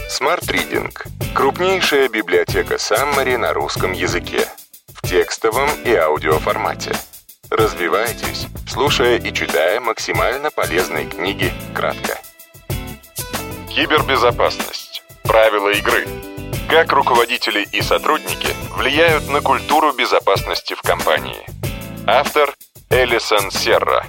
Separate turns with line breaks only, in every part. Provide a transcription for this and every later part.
Smart Reading – крупнейшая библиотека Summary на русском языке в текстовом и аудиоформате. Развивайтесь, слушая и читая максимально полезные книги кратко. Кибербезопасность. Правила игры. Как руководители и сотрудники влияют на культуру безопасности в компании. Автор Элисон Серра.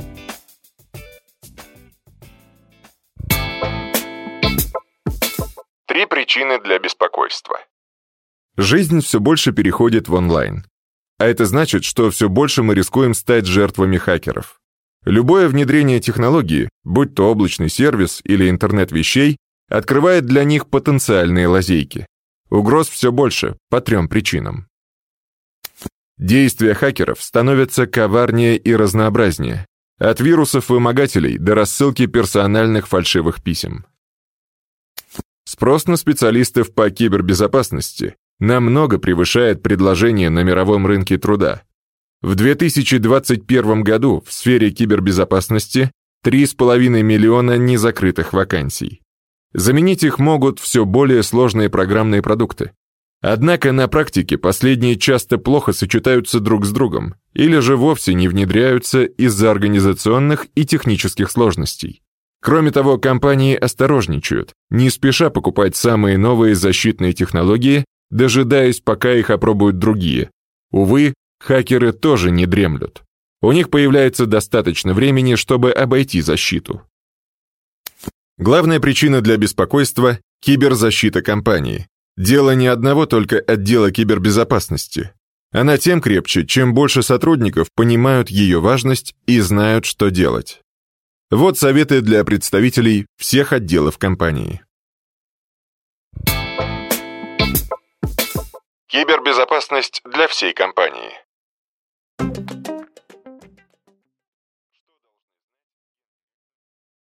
Три причины для беспокойства. Жизнь все больше переходит в онлайн. А это значит, что все больше мы рискуем стать жертвами хакеров. Любое внедрение технологии, будь то облачный сервис или интернет вещей, открывает для них потенциальные лазейки. Угроз все больше по трем причинам. Действия хакеров становятся коварнее и разнообразнее, от вирусов-вымогателей до рассылки персональных фальшивых писем. Спрос на специалистов по кибербезопасности намного превышает предложение на мировом рынке труда. В 2021 году в сфере кибербезопасности 3,5 миллиона незакрытых вакансий. Заменить их могут все более сложные программные продукты. Однако на практике последние часто плохо сочетаются друг с другом или же вовсе не внедряются из-за организационных и технических сложностей. Кроме того, компании осторожничают, не спеша покупать самые новые защитные технологии, дожидаясь, пока их опробуют другие. Увы, хакеры тоже не дремлют. У них появляется достаточно времени, чтобы обойти защиту. Главная причина для беспокойства – киберзащита компании. Дело не одного только отдела кибербезопасности. Она тем крепче, чем больше сотрудников понимают ее важность и знают, что делать. Вот советы для представителей всех отделов компании. Кибербезопасность для всей компании.